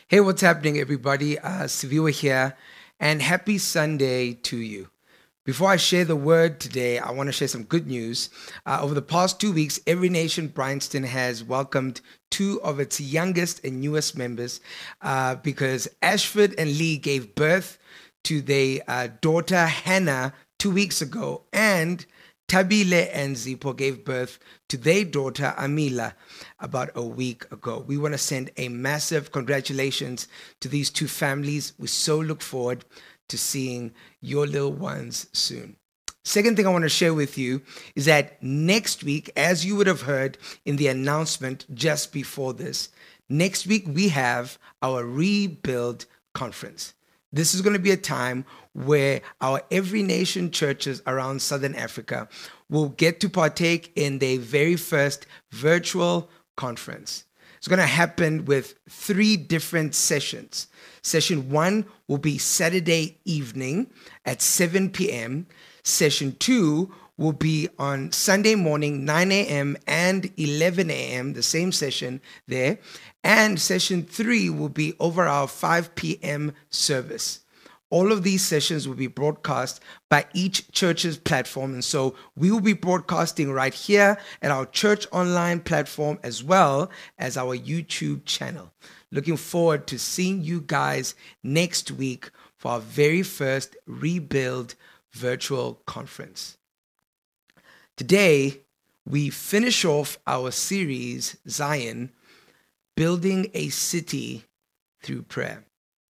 Hey, what's happening, everybody? Siviwa here, and happy Sunday to you. Before I share the word today, I want to share some good news. Over the past 2 weeks, Every Nation Bryanston has welcomed two of its youngest and newest members because Ashford and Lee gave birth to their daughter Hannah 2 weeks ago, and Tabile and Zipo gave birth to their daughter Amila about a week ago. We want to send a massive congratulations to these two families. We so look forward to seeing your little ones soon. Second thing I want to share with you is that next week, as you would have heard in the announcement just before this, next week we have our Rebuild Conference. This is going to be a time where our Every Nation churches around Southern Africa will get to partake in their very first virtual conference. It's going to happen with 3 different sessions. Session 1 will be Saturday evening at 7 p.m. Session 2 will be on Sunday morning, 9 a.m. and 11 a.m., the same session there. And session 3 will be over our 5 p.m. service. All of these sessions will be broadcast by each church's platform. And so we will be broadcasting right here at our church online platform as well as our YouTube channel. Looking forward to seeing you guys next week for our very first Rebuild virtual conference. Today, we finish off our series, Zion, Building a City Through Prayer.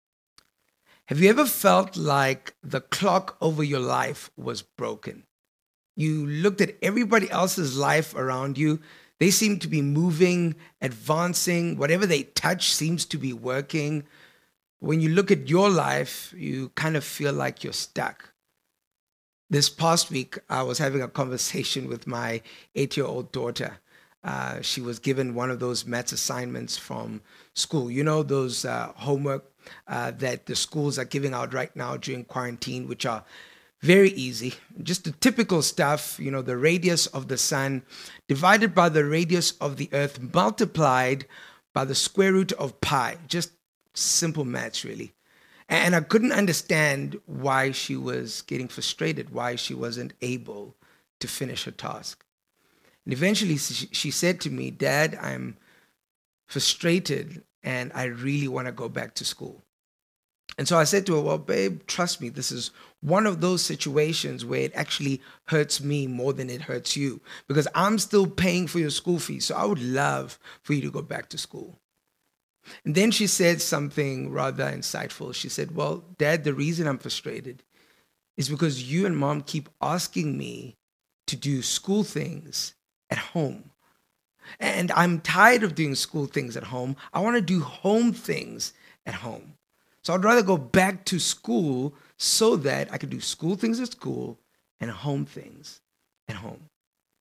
Have you ever felt like the clock over your life was broken? You looked at everybody else's life around you. They seem to be moving, advancing. Whatever they touch seems to be working. When you look at your life, you kind of feel like you're stuck. This past week, I was having a conversation with my 8-year-old daughter. She was given one of those maths assignments from school. You know, those homework that the schools are giving out right now during quarantine, which are very easy. Just the typical stuff, you know, the radius of the sun divided by the radius of the earth multiplied by the square root of pi. Just simple maths, really. And I couldn't understand why she was getting frustrated, why she wasn't able to finish her task. And eventually she said to me, "Dad, I'm frustrated and I really want to go back to school." And so I said to her, "Well, babe, trust me, this is one of those situations where it actually hurts me more than it hurts you because I'm still paying for your school fees. So I would love for you to go back to school." And then she said something rather insightful. She said, "Well, Dad, the reason I'm frustrated is because you and Mom keep asking me to do school things at home. And I'm tired of doing school things at home. I want to do home things at home. So I'd rather go back to school so that I could do school things at school and home things at home."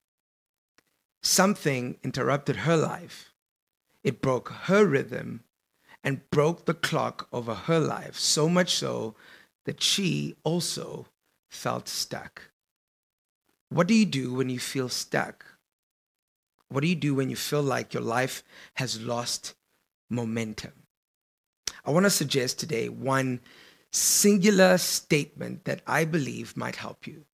Something interrupted her life. It broke her rhythm and broke the clock over her life, so much so that she also felt stuck. What do you do when you feel stuck? What do you do when you feel like your life has lost momentum? I want to suggest today one singular statement that I believe might help you.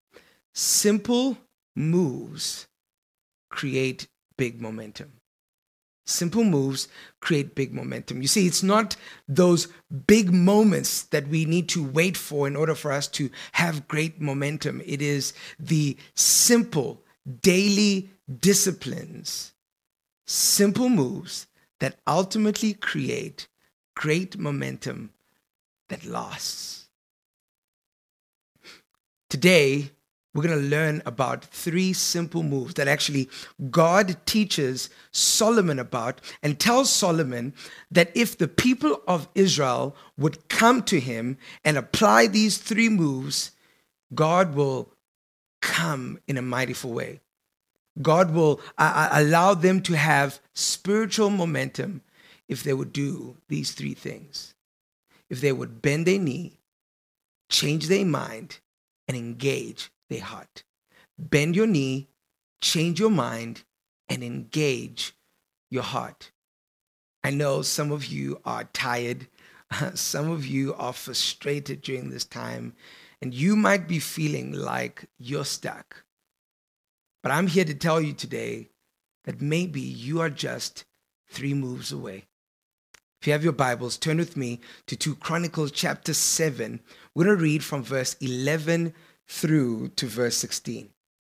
Simple moves create big momentum. Simple moves create big momentum. You see, it's not those big moments that we need to wait for in order for us to have great momentum. It is the simple daily disciplines, simple moves that ultimately create great momentum that lasts. Today, we're going to learn about 3 simple moves that actually God teaches Solomon about and tells Solomon that if the people of Israel would come to him and apply these 3 moves, God will come in a mightiful way. God will allow them to have spiritual momentum if they would do these 3 things. If they would bend their knee, change their mind, and engage their heart. Bend your knee, change your mind, and engage your heart. I I know some of you are tired. Some of you are frustrated during this time, and you might be feeling like you're stuck. But I'm here to tell you today that maybe you are just 3 moves away. If you have your Bibles, turn with me to 2 Chronicles chapter 7. We're going to read from verse 11 through to verse 16.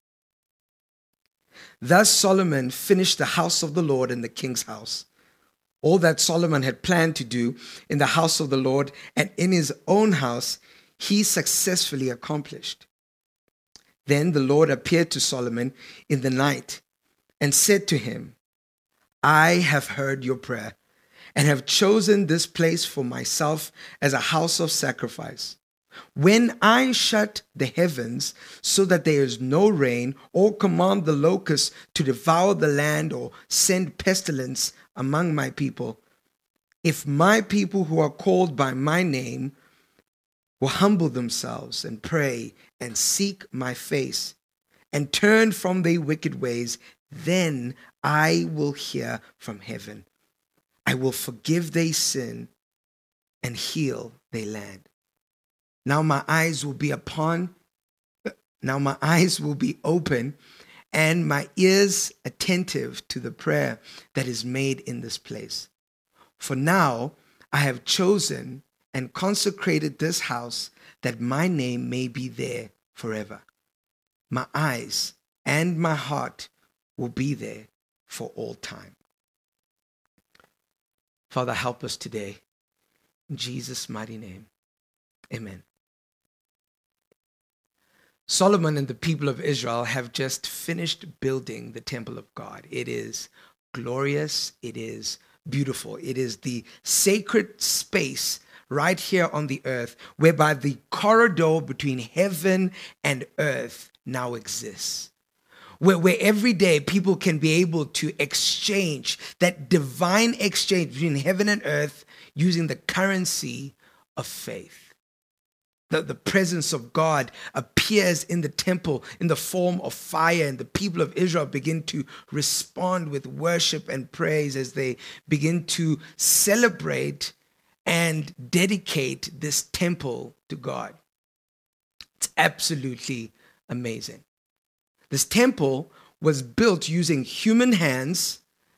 Thus Solomon finished the house of the Lord and the king's house. All that Solomon had planned to do in the house of the Lord and in his own house, he successfully accomplished. Then the Lord appeared to Solomon in the night and said to him, I have heard your prayer and have chosen this place for myself as a house of sacrifice. When I shut the heavens so that there is no rain, or command the locusts to devour the land, or send pestilence among my people, if my people who are called by my name will humble themselves and pray and seek my face and turn from their wicked ways, then I will hear from heaven. I will forgive their sin and heal their land. Now my eyes will be open and my ears attentive to the prayer that is made in this place. For now I have chosen and consecrated this house that my name may be there forever. My eyes and my heart will be there for all time. Father, help us today. In Jesus' mighty name, amen. Solomon and the people of Israel have just finished building the temple of God. It is glorious. It is beautiful. It is the sacred space right here on the earth, whereby the corridor between heaven and earth now exists. Where every day people can be able to exchange that divine exchange between heaven and earth using the currency of faith. The presence of God appears in the temple in the form of fire, and the people of Israel begin to respond with worship and praise as they begin to celebrate and dedicate this temple to God. It's absolutely amazing. This temple was built using human hands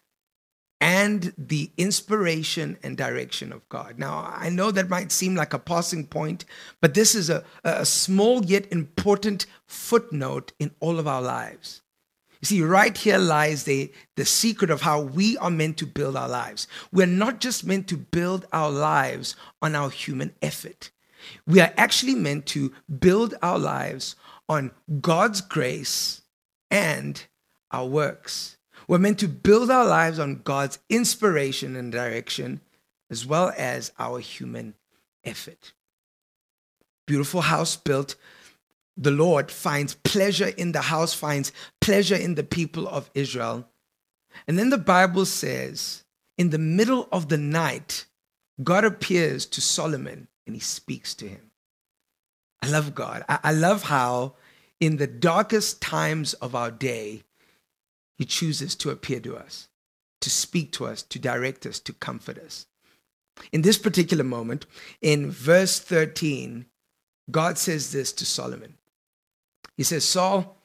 and the inspiration and direction of God. Now, I know that might seem like a passing point, but this is a small yet important footnote in all of our lives. You see, right here lies the secret of how we are meant to build our lives. We're not just meant to build our lives on our human effort. We are actually meant to build our lives on God's grace and our works. We're meant to build our lives on God's inspiration and direction, as well as our human effort. Beautiful house built. The Lord finds pleasure in the house, finds pleasure in the people of Israel. And then the Bible says, in the middle of the night, God appears to Solomon and he speaks to him. I love God. I love how in the darkest times of our day, he chooses to appear to us, to speak to us, to direct us, to comfort us. In this particular moment, in verse 13, God says this to Solomon. He says, Saul,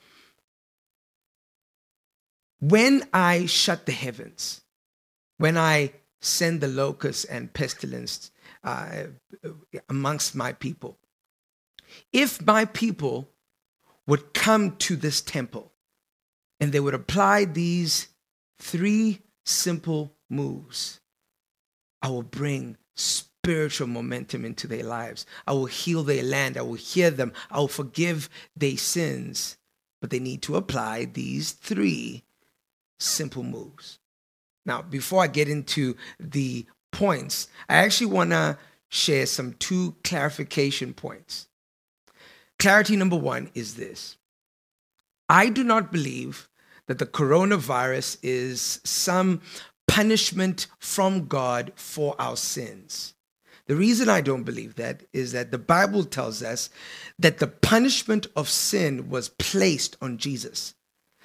when I shut the heavens, when I send the locusts and pestilence amongst my people, if my people would come to this temple, and they would apply these 3 simple moves, I will bring spiritual momentum into their lives. I will heal their land. I will hear them. I will forgive their sins. But they need to apply these 3 simple moves. Now, before I get into the points, I actually want to share some 2 clarification points. Clarity number 1 is this. I do not believe that the coronavirus is some punishment from God for our sins. The reason I don't believe that is that the Bible tells us that the punishment of sin was placed on Jesus.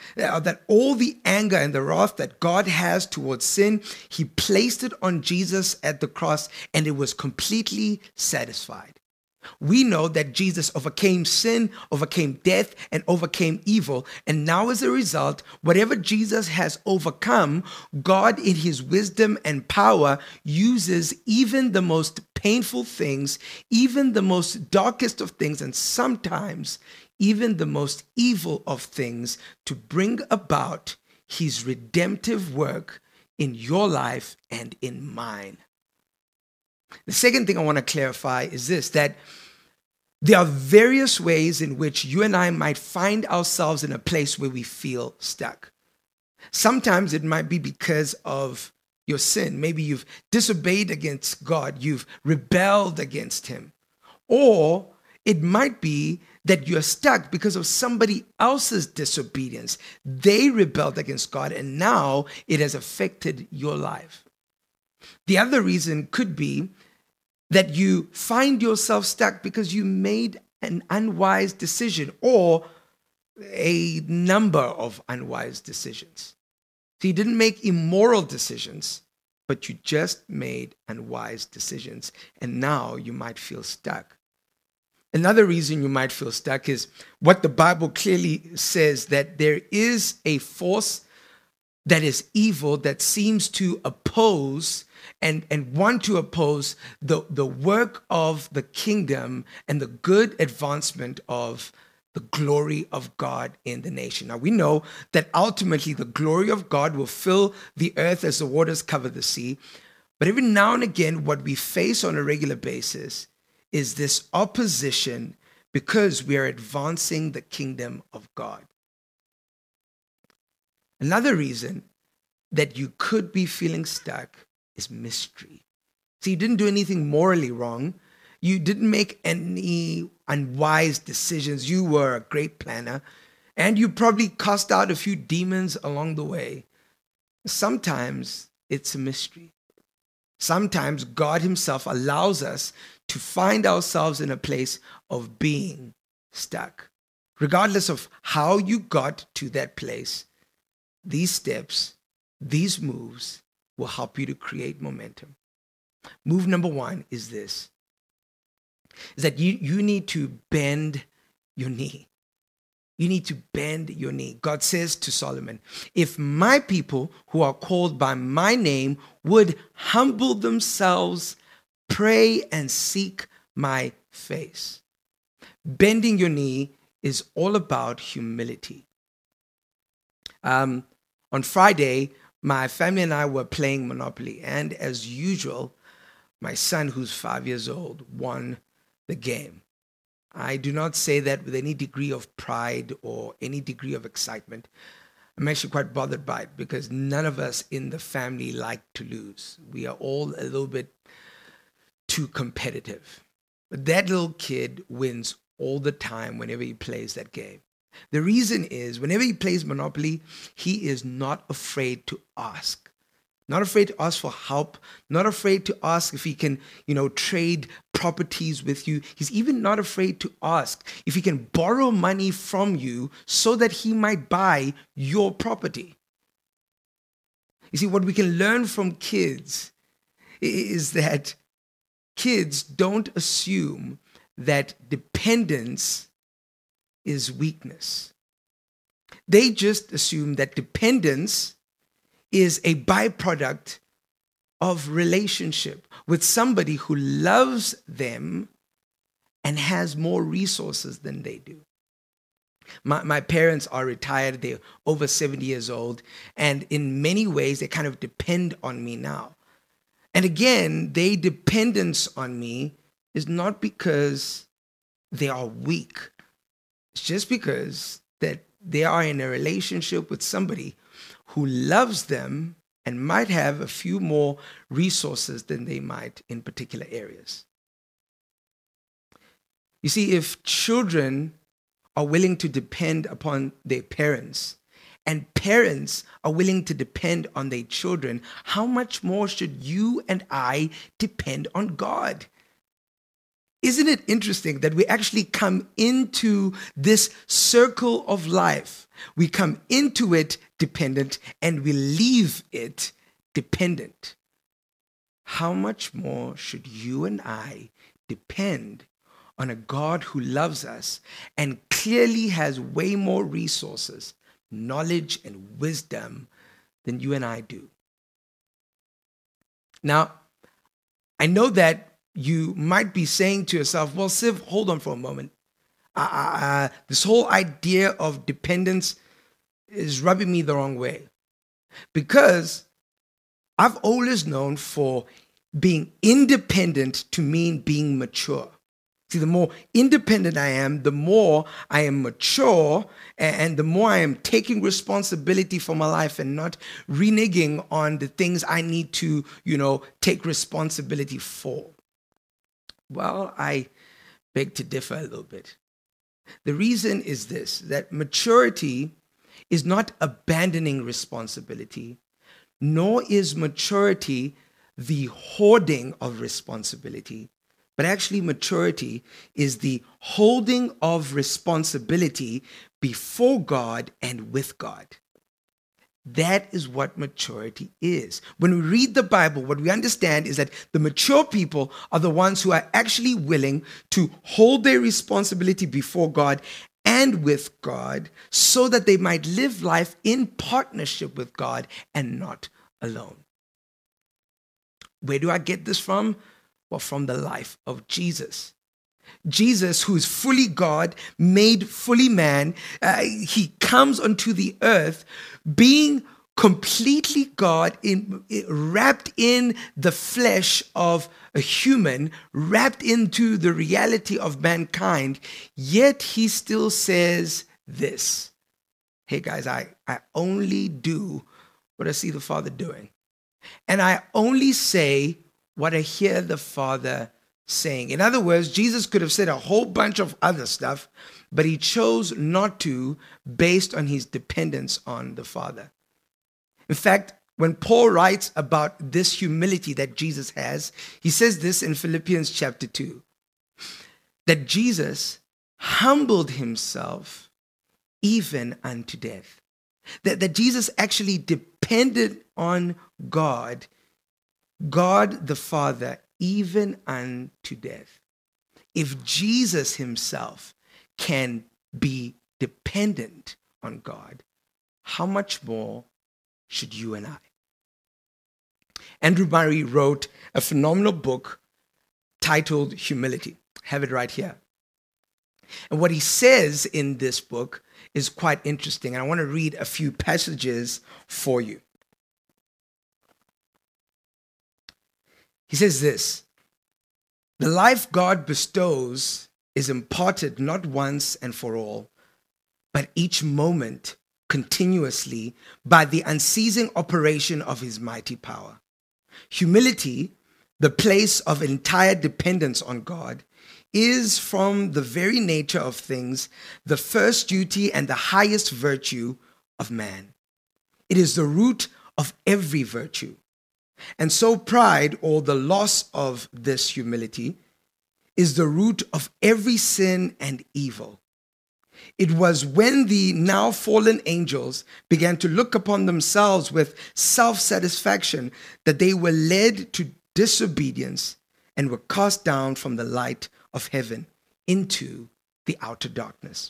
That all the anger and the wrath that God has towards sin, he placed it on Jesus at the cross, and it was completely satisfied. We know that Jesus overcame sin, overcame death, and overcame evil. And now, as a result, whatever Jesus has overcome, God, in his wisdom and power, uses even the most painful things, even the most darkest of things, and sometimes even the most evil of things to bring about his redemptive work in your life and in mine. The second thing I want to clarify is this, that there are various ways in which you and I might find ourselves in a place where we feel stuck. Sometimes it might be because of your sin. Maybe you've disobeyed against God, you've rebelled against him. Or it might be that you're stuck because of somebody else's disobedience. They rebelled against God, and now it has affected your life. The other reason could be that you find yourself stuck because you made an unwise decision or a number of unwise decisions. So you didn't make immoral decisions, but you just made unwise decisions, and now you might feel stuck. Another reason you might feel stuck is what the Bible clearly says, that there is a force that is evil that seems to oppose and want to oppose the work of the kingdom and the good advancement of the glory of God in the nation. Now, we know that ultimately the glory of God will fill the earth as the waters cover the sea. But every now and again, what we face on a regular basis is this opposition because we are advancing the kingdom of God. Another reason that you could be feeling stuck is mystery. So you didn't do anything morally wrong. You didn't make any unwise decisions. You were a great planner, and you probably cast out a few demons along the way. Sometimes it's a mystery. Sometimes God himself allows us to find ourselves in a place of being stuck. Regardless of how you got to that place, these steps, these moves will help you to create momentum. Move number one is this, is that you need to bend your knee. You need to bend your knee. God says to Solomon, if my people who are called by my name would humble themselves, pray, and seek my face. Bending your knee is all about humility. On Friday, my family and I were playing Monopoly, and as usual, my son, who's 5 years old, won the game. I do not say that with any degree of pride or any degree of excitement. I'm actually quite bothered by it because none of us in the family like to lose. We are all a little bit too competitive. But that little kid wins all the time whenever he plays that game. The reason is, whenever he plays Monopoly, he is not afraid to ask. Not afraid to ask for help, not afraid to ask if he can, trade properties with you. He's even not afraid to ask if he can borrow money from you so that he might buy your property. You see, what we can learn from kids is that kids don't assume that dependence is weakness. They just assume that dependence is a byproduct of relationship with somebody who loves them and has more resources than they do. My parents are retired. They're over 70 years old. And in many ways, they kind of depend on me now. And again, their dependence on me is not because they are weak. It's just because that they are in a relationship with somebody who loves them and might have a few more resources than they might in particular areas. You see, if children are willing to depend upon their parents, and parents are willing to depend on their children, how much more should you and I depend on God? Isn't it interesting that we actually come into this circle of life? We come into it dependent and we leave it dependent. How much more should you and I depend on a God who loves us and clearly has way more resources, knowledge, and wisdom than you and I do? Now, I know that you might be saying to yourself, well, Siv, hold on for a moment. This whole idea of dependence is rubbing me the wrong way. Because I've always known for being independent to mean being mature. See, the more independent I am, the more I am mature, and the more I am taking responsibility for my life and not reneging on the things I need to, take responsibility for. Well, I beg to differ a little bit. The reason is this, that maturity is not abandoning responsibility, nor is maturity the hoarding of responsibility. But actually, maturity is the holding of responsibility before God and with God. That is what maturity is. When we read the Bible, what we understand is that the mature people are the ones who are actually willing to hold their responsibility before God and with God so that they might live life in partnership with God and not alone. Where do I get this from? Well, from the life of Jesus. Jesus, who is fully God, made fully man, he comes onto the earth being completely God, wrapped in the flesh of a human, wrapped into the reality of mankind, yet he still says this. Hey guys, I only do what I see the Father doing. And I only say what I hear the Father saying. In other words, Jesus could have said a whole bunch of other stuff, but he chose not to based on his dependence on the Father. In fact, when Paul writes about this humility that Jesus has, he says this in Philippians chapter 2, that Jesus humbled himself even unto death. That Jesus actually depended on God the Father, even unto death. If Jesus himself can be dependent on God, how much more should you and I? Andrew Murray wrote a phenomenal book titled Humility. I have it right here. And what he says in this book is quite interesting. And I want to read a few passages for you. He says this: the life God bestows is imparted not once and for all, but each moment continuously by the unceasing operation of his mighty power. Humility, the place of entire dependence on God, is from the very nature of things the first duty and the highest virtue of man. It is the root of every virtue. And so pride, or the loss of this humility, is the root of every sin and evil. It was when the now fallen angels began to look upon themselves with self-satisfaction that they were led to disobedience and were cast down from the light of heaven into the outer darkness.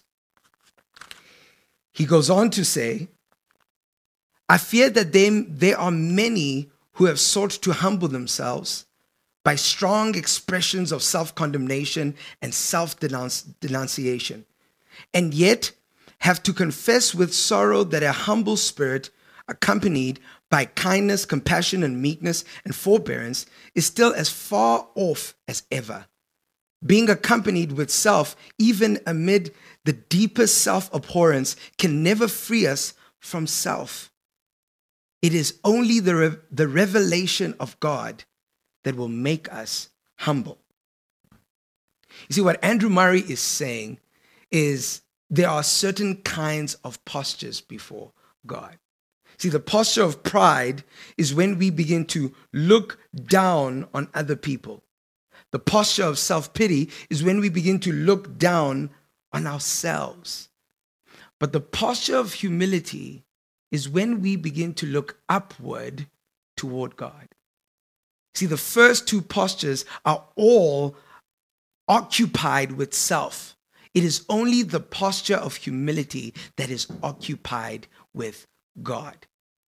He goes on to say, I fear that there are many who have sought to humble themselves by strong expressions of self-condemnation and self-denunciation, and yet have to confess with sorrow that a humble spirit, accompanied by kindness, compassion, and meekness and forbearance, is still as far off as ever. Being accompanied with self, even amid the deepest self-abhorrence, can never free us from self. It is only the revelation of God that will make us humble. You see, what Andrew Murray is saying is there are certain kinds of postures before God. See, the posture of pride is when we begin to look down on other people. The posture of self-pity is when we begin to look down on ourselves. But the posture of humility is when we begin to look upward toward God. See, the first two postures are all occupied with self. It is only the posture of humility that is occupied with God.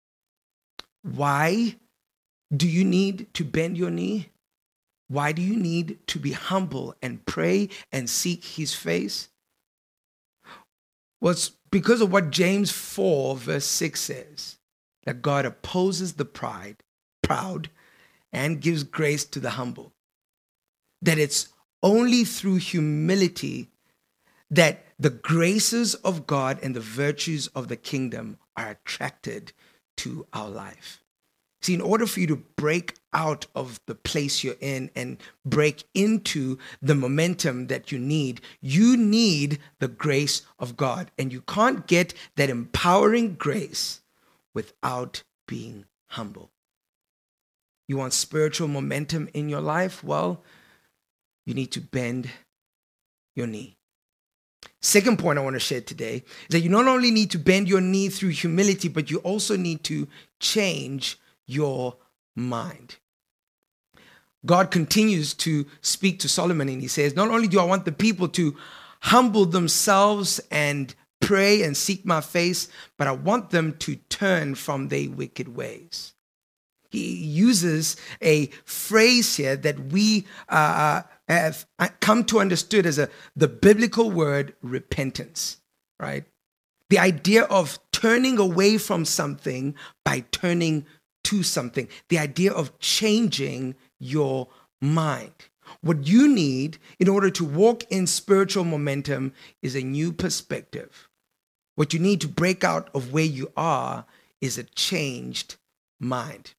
Why do you need to bend your knee? Why do you need to be humble and pray and seek his face? Well, it's because of what James 4 verse 6 says, that God opposes the proud, and gives grace to the humble. That it's only through humility that the graces of God and the virtues of the kingdom are attracted to our life. See, in order for you to break out of the place you're in and break into the momentum that you need the grace of God. And you can't get that empowering grace without being humble. You want spiritual momentum in your life? Well, you need to bend your knee. Second point I want to share today is that you not only need to bend your knee through humility, but you also need to change your mind. God continues to speak to Solomon, and he says, not only do I want the people to humble themselves and pray and seek my face, but I want them to turn from their wicked ways. He uses a phrase here that we have come to understand as the biblical word repentance, right? The idea of turning away from something by turning to something. The idea of changing your mind. What you need in order to walk in spiritual momentum is a new perspective. What you need to break out of where you are is a changed mind.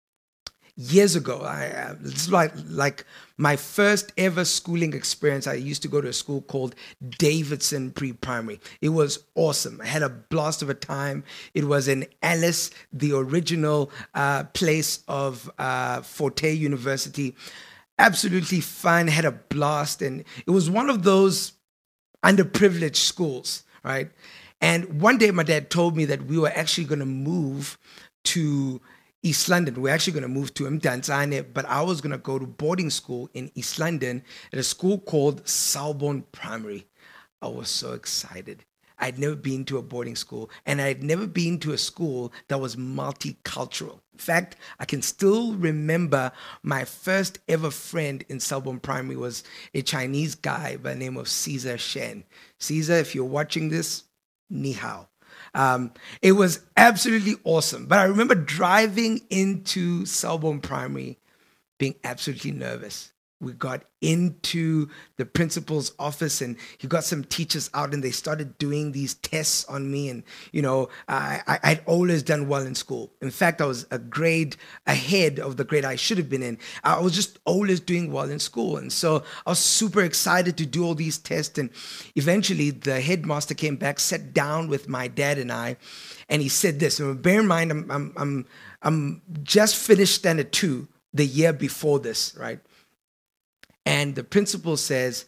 Years ago, this is like my first ever schooling experience. I used to go to a school called Davidson Pre-Primary. It was awesome. I had a blast of a time. It was in Alice, the original place of Forte University. Absolutely fun, had a blast. And it was one of those underprivileged schools, right? And one day my dad told me that we were actually going to move to East London. We're actually going to move to Mdantsane, but I was going to go to boarding school in East London at a school called Selborne Primary. I was so excited. I'd never been to a boarding school, and I'd never been to a school that was multicultural. In fact, I can still remember my first ever friend in Selborne Primary was a Chinese guy by the name of Caesar Shen. Caesar, if you're watching this, ni hao. It was absolutely awesome. But I remember driving into Selborne Primary being absolutely nervous. We got into the principal's office, and he got some teachers out, and they started doing these tests on me. And, I'd always done well in school. In fact, I was a grade ahead of the grade I should have been in. I was just always doing well in school. And so I was super excited to do all these tests. And eventually the headmaster came back, sat down with my dad and I, and he said this. And bear in mind, I'm just finished standard 2 the year before this, right? And the principal says,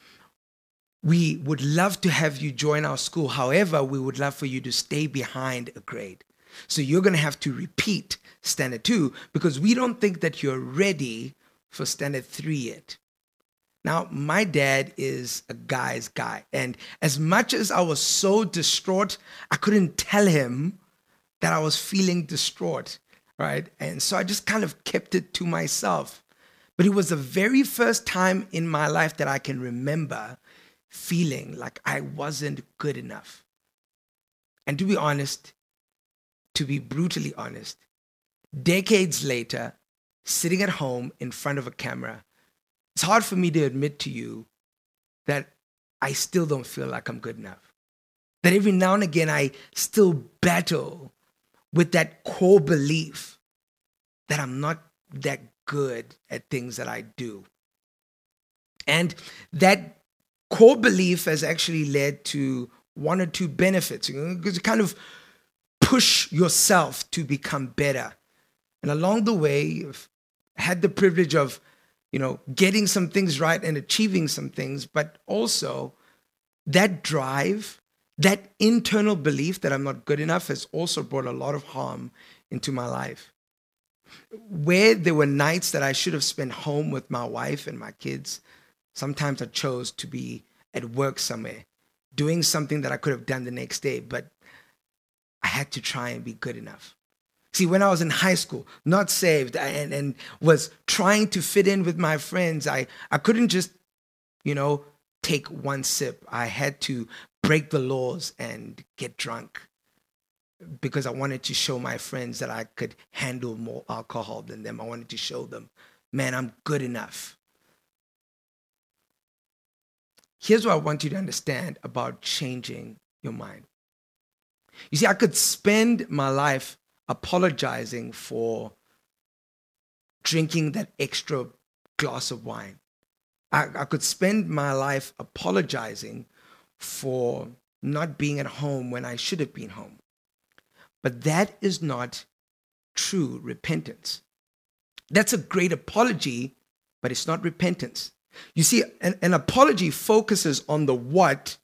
we would love to have you join our school. However, we would love for you to stay behind a grade. So you're going to have to repeat standard 2 because we don't think that you're ready for standard 3 yet. Now, my dad is a guy's guy. And as much as I was so distraught, I couldn't tell him that I was feeling distraught, right? And so I just kind of kept it to myself. But it was the very first time in my life that I can remember feeling like I wasn't good enough. And to be honest, to be brutally honest, decades later, sitting at home in front of a camera, it's hard for me to admit to you that I still don't feel like I'm good enough. That every now and again, I still battle with that core belief that I'm not that good at things that I do. And that core belief has actually led to one or two benefits. Because you kind of push yourself to become better. And along the way, I've had the privilege of, getting some things right and achieving some things, but also that drive, that internal belief that I'm not good enough has also brought a lot of harm into my life. Where there were nights that I should have spent home with my wife and my kids, sometimes I chose to be at work somewhere, doing something that I could have done the next day, but I had to try and be good enough. See, when I was in high school, not saved, and was trying to fit in with my friends, I couldn't just, take one sip. I had to break the laws and get drunk because I wanted to show my friends that I could handle more alcohol than them. I wanted to show them, man, I'm good enough. Here's what I want you to understand about changing your mind. You see, I could spend my life apologizing for drinking that extra glass of wine. I could spend my life apologizing for not being at home when I should have been home. But that is not true repentance. That's a great apology, but it's not repentance. You see, an apology focuses on the what,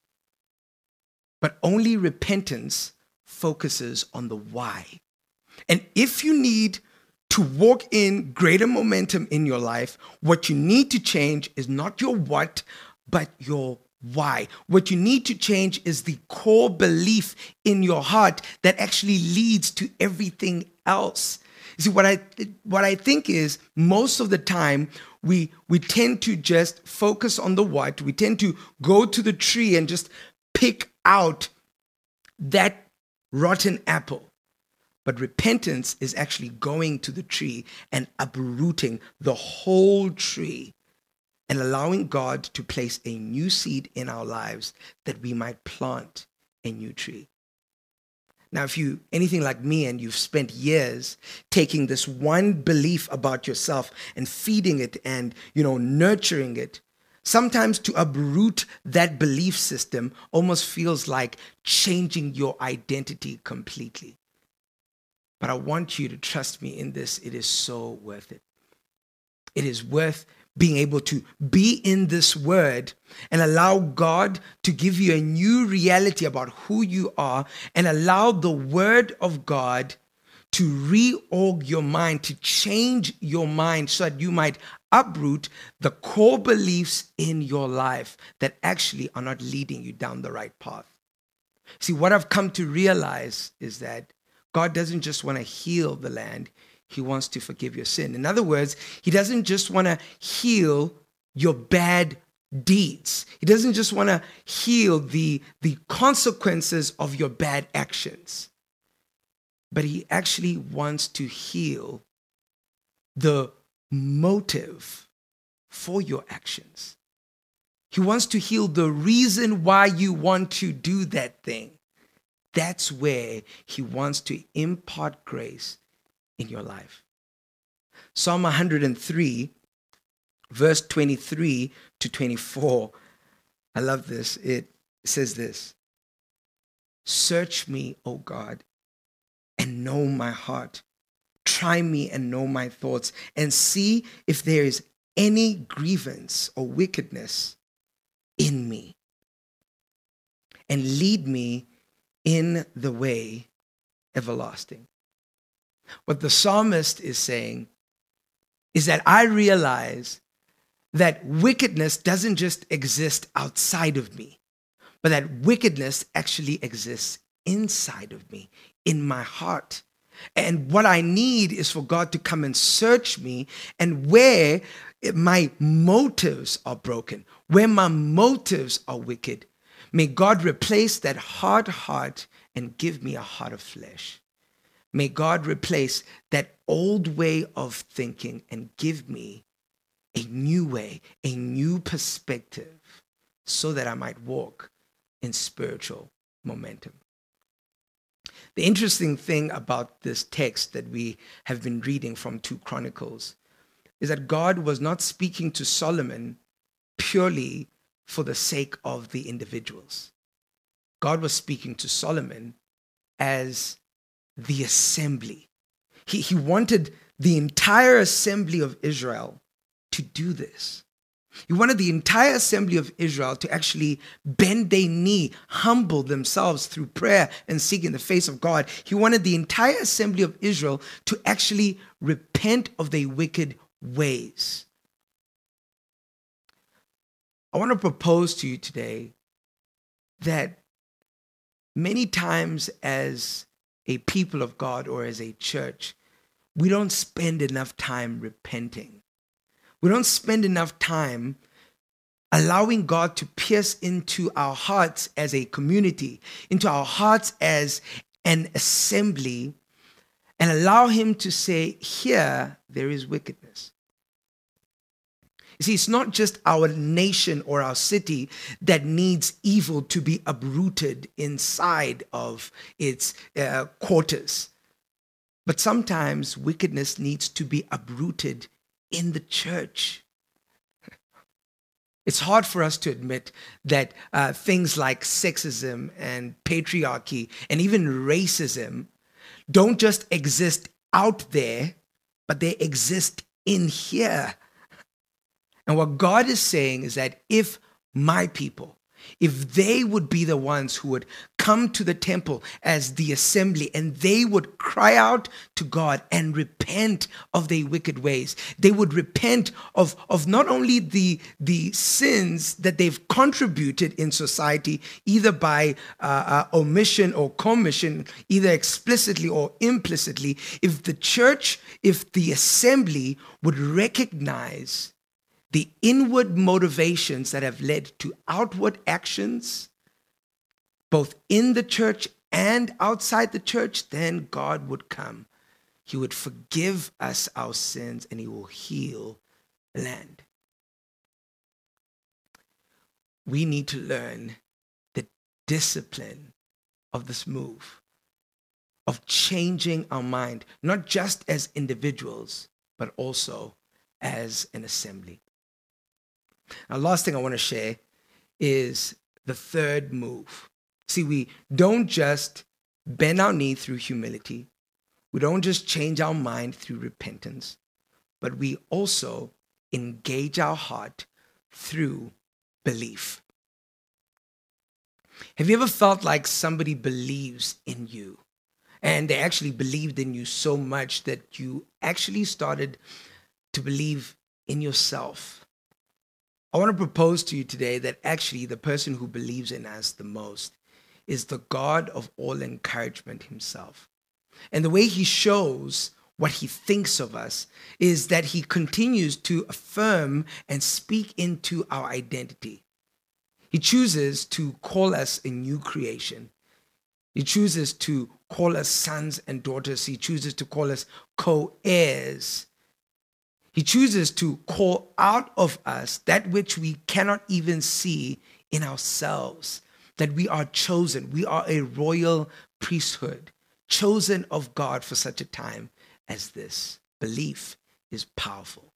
but only repentance focuses on the why. And if you need to walk in greater momentum in your life, what you need to change is not your what, but your why. What you need to change is the core belief in your heart that actually leads to everything else. You see, what I think is most of the time we tend to just focus on the what. We tend to go to the tree and just pick out that rotten apple. But repentance is actually going to the tree and uprooting the whole tree and allowing God to place a new seed in our lives that we might plant a new tree. Now, if you anything like me and you've spent years taking this one belief about yourself and feeding it and, nurturing it, sometimes to uproot that belief system almost feels like changing your identity completely. But I want you to trust me in this. It is so worth it. It is worth being able to be in this word and allow God to give you a new reality about who you are and allow the word of God to reorg your mind, to change your mind so that you might uproot the core beliefs in your life that actually are not leading you down the right path. See, what I've come to realize is that God doesn't just want to heal the land. He wants to forgive your sin. In other words, he doesn't just want to heal your bad deeds. He doesn't just want to heal the consequences of your bad actions. But he actually wants to heal the motive for your actions. He wants to heal the reason why you want to do that thing. That's where he wants to impart grace in your life. Psalm 103, verse 23 to 24. I love this. It says this: "Search me, O God, and know my heart. Try me and know my thoughts, and see if there is any grievance or wickedness in me, and lead me in the way everlasting." What the psalmist is saying is that I realize that wickedness doesn't just exist outside of me, but that wickedness actually exists inside of me, in my heart. And what I need is for God to come and search me, and where my motives are broken, where my motives are wicked, may God replace that hard heart and give me a heart of flesh. May God replace that old way of thinking and give me a new way, a new perspective, so that I might walk in spiritual momentum. The interesting thing about this text that we have been reading from 2 Chronicles is that God was not speaking to Solomon purely for the sake of the individuals. God was speaking to Solomon as the assembly. He wanted the entire assembly of Israel to do this. He wanted the entire assembly of Israel to actually bend their knee, humble themselves through prayer and seeking the face of God. He wanted the entire assembly of Israel to actually repent of their wicked ways. I want to propose to you today that many times as a people of God or as a church, we don't spend enough time repenting. We don't spend enough time allowing God to pierce into our hearts as a community, into our hearts as an assembly, and allow Him to say, here there is wickedness. You see, it's not just our nation or our city that needs evil to be uprooted inside of its quarters. But sometimes wickedness needs to be uprooted in the church. It's hard for us to admit that things like sexism and patriarchy and even racism don't just exist out there, but they exist in here. And what God is saying is that if my people, if they would be the ones who would come to the temple as the assembly and they would cry out to God and repent of their wicked ways, they would repent of not only the sins that they've contributed in society, either by omission or commission, either explicitly or implicitly, if the church, if the assembly would recognize the inward motivations that have led to outward actions, both in the church and outside the church, then God would come. He would forgive us our sins and He will heal the land. We need to learn the discipline of this move, of changing our mind, not just as individuals, but also as an assembly. Now, last thing I want to share is the third move. See, we don't just bend our knee through humility. We don't just change our mind through repentance, but we also engage our heart through belief. Have you ever felt like somebody believes in you and they actually believed in you so much that you actually started to believe in yourself? I want to propose to you today that actually the person who believes in us the most is the God of all encouragement Himself. And the way He shows what He thinks of us is that He continues to affirm and speak into our identity. He chooses to call us a new creation. He chooses to call us sons and daughters. He chooses to call us co-heirs. He chooses to call out of us that which we cannot even see in ourselves, that we are chosen. We are a royal priesthood, chosen of God for such a time as this. Belief is powerful.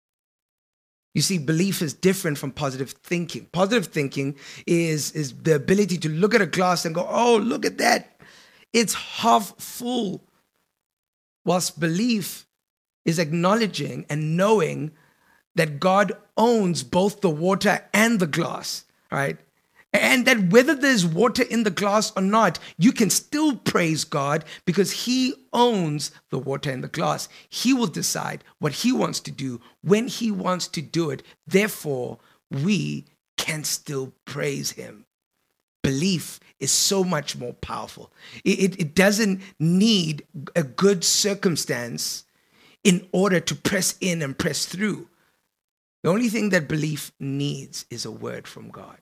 You see, belief is different from positive thinking. Positive thinking is the ability to look at a glass and go, oh, look at that. It's half full. Whilst belief is acknowledging and knowing that God owns both the water and the glass, right? And that whether there's water in the glass or not, you can still praise God because He owns the water and the glass. He will decide what He wants to do when He wants to do it. Therefore, we can still praise Him. Belief is so much more powerful. It doesn't need a good circumstance in order to press in and press through. The only thing that belief needs is a word from God.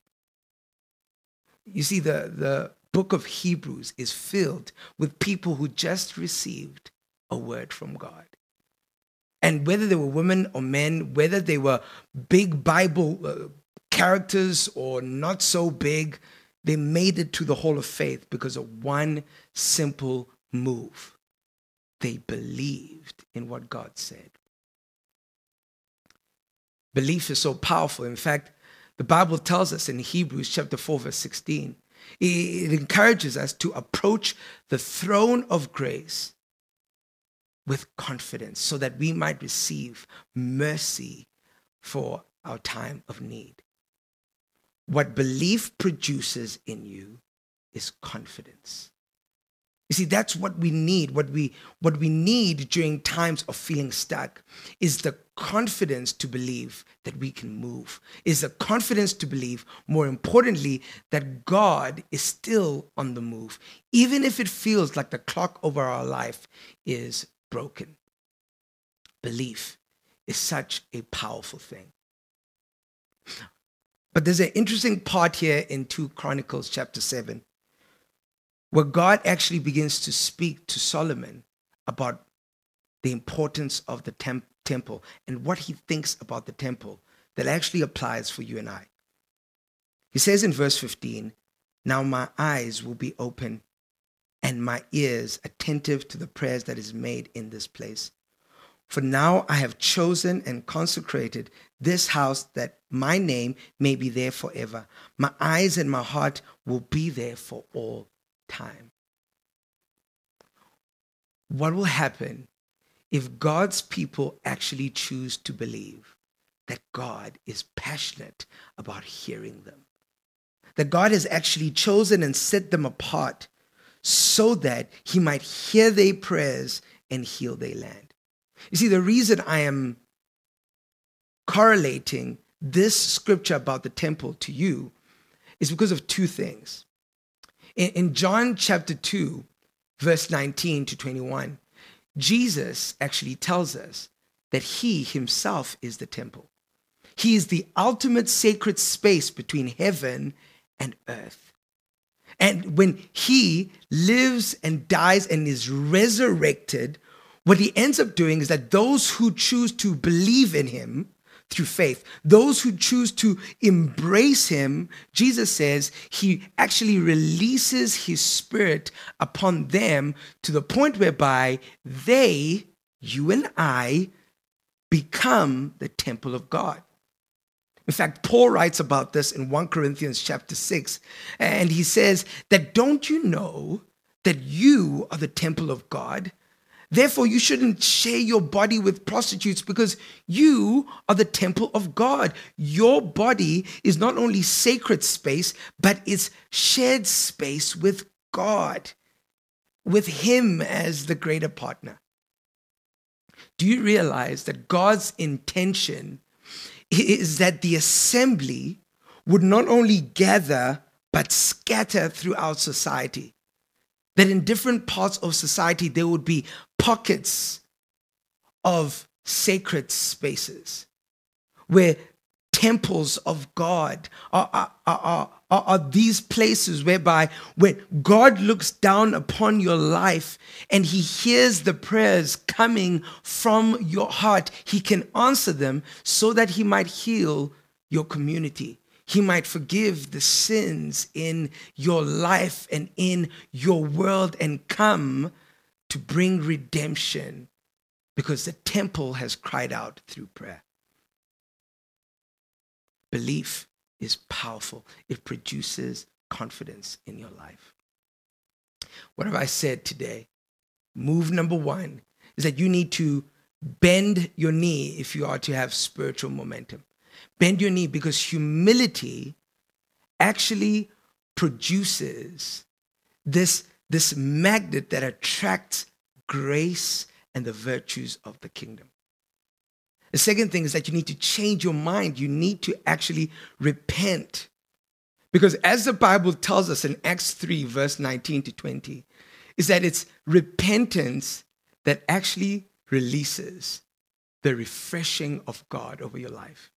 You see, the book of Hebrews is filled with people who just received a word from God. And whether they were women or men, whether they were big Bible characters or not so big, they made it to the Hall of Faith because of one simple move. They believed in what God said. Belief is so powerful. In fact, the Bible tells us in Hebrews chapter 4, verse 16, it encourages us to approach the throne of grace with confidence so that we might receive mercy for our time of need. What belief produces in you is confidence. You see, that's what we need. What we need during times of feeling stuck is the confidence to believe that we can move, is the confidence to believe, more importantly, that God is still on the move, even if it feels like the clock over our life is broken. Belief is such a powerful thing. But there's an interesting part here in 2 Chronicles chapter 7, where God actually begins to speak to Solomon about the importance of the temple and what he thinks about the temple that actually applies for you and I. He says in verse 15, "Now my eyes will be open and my ears attentive to the prayers that is made in this place. For now I have chosen and consecrated this house that my name may be there forever. My eyes and my heart will be there for all time." What will happen if God's people actually choose to believe that God is passionate about hearing them? That God has actually chosen and set them apart so that he might hear their prayers and heal their land. You see, the reason I am correlating this scripture about the temple to you is because of two things. In John chapter 2, verse 19 to 21, Jesus actually tells us that he himself is the temple. He is the ultimate sacred space between heaven and earth. And when he lives and dies and is resurrected, what he ends up doing is that those who choose to believe in him through faith, those who choose to embrace him, Jesus says he actually releases his spirit upon them to the point whereby they, you and I, become the temple of God. In fact, Paul writes about this in 1 Corinthians chapter 6, and he says that, "Don't you know that you are the temple of God? Therefore, you shouldn't share your body with prostitutes because you are the temple of God." Your body is not only sacred space, but it's shared space with God, with him as the greater partner. Do you realize that God's intention is that the assembly would not only gather, but scatter throughout society? That in different parts of society, there would be pockets of sacred spaces where temples of God are these places whereby when God looks down upon your life and he hears the prayers coming from your heart, he can answer them so that he might heal your community. He might forgive the sins in your life and in your world and come to bring redemption because the temple has cried out through prayer. Belief is powerful. It produces confidence in your life. What have I said today? Move number one is that you need to bend your knee if you are to have spiritual momentum. Bend your knee because humility actually produces this magnet that attracts grace and the virtues of the kingdom. The second thing is that you need to change your mind. You need to actually repent. Because as the Bible tells us in Acts 3, verse 19 to 20, is that it's repentance that actually releases the refreshing of God over your life.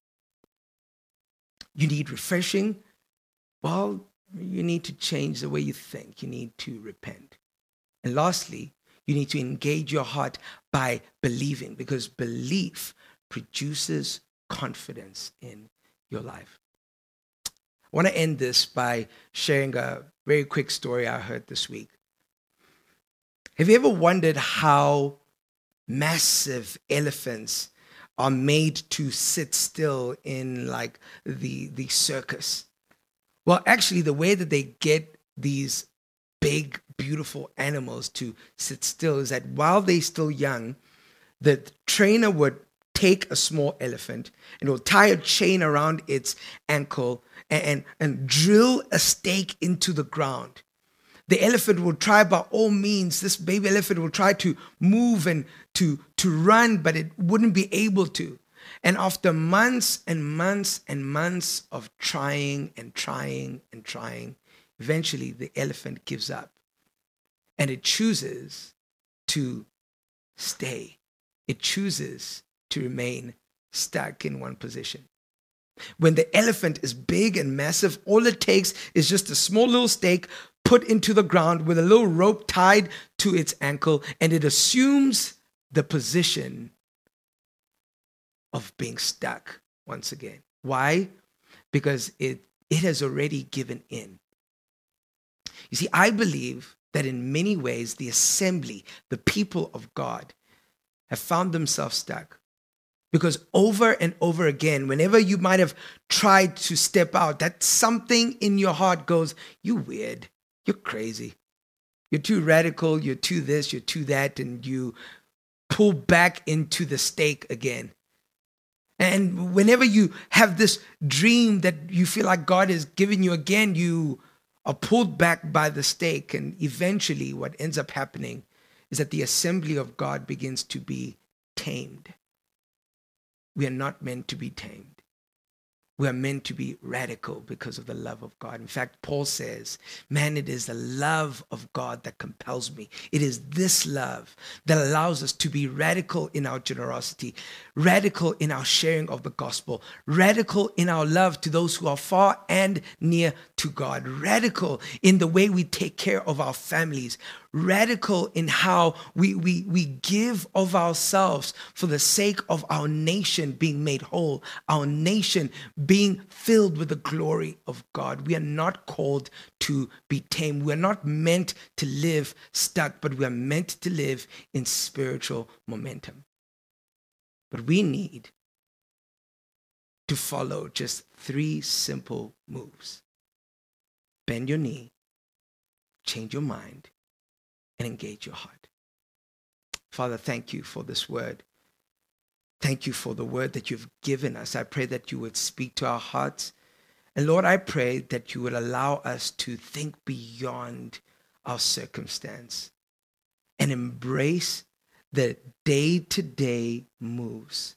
You need refreshing. Well, you need to change the way you think. You need to repent. And lastly, you need to engage your heart by believing, because belief produces confidence in your life. I want to end this by sharing a very quick story I heard this week. Have you ever wondered how massive elephants are made to sit still in like the circus? Well, actually, the way that they get these big, beautiful animals to sit still is that while they're still young, the trainer would take a small elephant and it will tie a chain around its ankle and drill a stake into the ground. The elephant will try by all means, this baby elephant will try to move and to run, but it wouldn't be able to. And after months and months and months of trying, eventually the elephant gives up and it chooses to stay. It chooses to remain stuck in one position. When the elephant is big and massive, all it takes is just a small little stake put into the ground with a little rope tied to its ankle, and it assumes the position of being stuck once again. Why? Because it has already given in. You see, I believe that in many ways, the assembly, the people of God, have found themselves stuck. Because over and over again, whenever you might have tried to step out, that something in your heart goes, "You weird, you're crazy, you're too radical, you're too this, you're too that," and you pull back into the stake again. And whenever you have this dream that you feel like God is giving you again, you are pulled back by the stake. And eventually what ends up happening is that the assembly of God begins to be tamed. We are not meant to be tamed. We are meant to be radical because of the love of God. In fact, Paul says, man, it is the love of God that compels me. It is this love that allows us to be radical in our generosity, radical in our sharing of the gospel, radical in our love to those who are far and near to God, radical in the way we take care of our families, radical in how we give of ourselves for the sake of our nation being made whole, our nation being filled with the glory of God. We are not called to be tamed. We are not meant to live stuck, but we are meant to live in spiritual momentum. But we need to follow just 3 simple moves. Bend your knee, change your mind, and engage your heart. Father, thank you for this word. Thank you for the word that you've given us. I pray that you would speak to our hearts. And Lord, I pray that you would allow us to think beyond our circumstance and embrace the day-to-day moves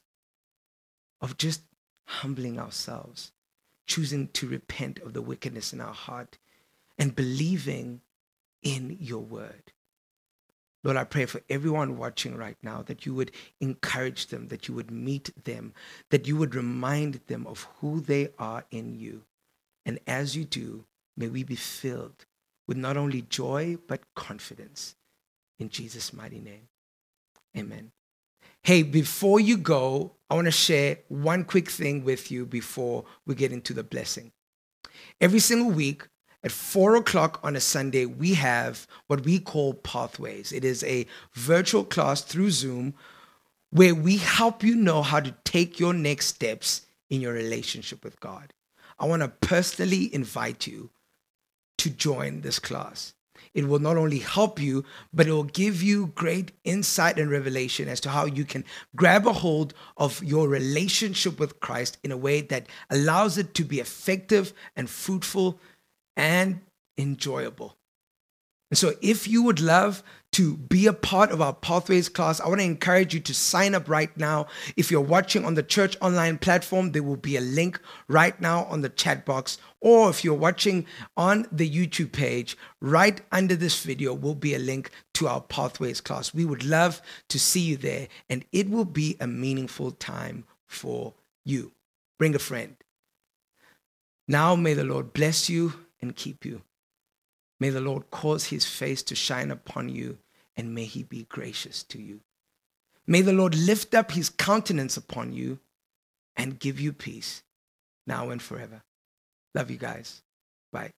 of just humbling ourselves, choosing to repent of the wickedness in our heart, and believing in your word. Lord, I pray for everyone watching right now that you would encourage them, that you would meet them, that you would remind them of who they are in you. And as you do, may we be filled with not only joy, but confidence. In Jesus' mighty name, amen. Hey, before you go, I want to share one quick thing with you before we get into the blessing. Every single week, at 4 o'clock on a Sunday, we have what we call Pathways. It is a virtual class through Zoom where we help you know how to take your next steps in your relationship with God. I want to personally invite you to join this class. It will not only help you, but it will give you great insight and revelation as to how you can grab a hold of your relationship with Christ in a way that allows it to be effective and fruitful and enjoyable. And so if you would love to be a part of our Pathways class, I want to encourage you to sign up right now. If you're watching on the church online platform, there will be a link right now on the chat box. Or if you're watching on the YouTube page, right under this video will be a link to our Pathways class. We would love to see you there, and it will be a meaningful time for you. Bring a friend. Now may the Lord bless you and keep you. May the Lord cause his face to shine upon you, and may he be gracious to you. May the Lord lift up his countenance upon you and give you peace now and forever. Love you guys. Bye.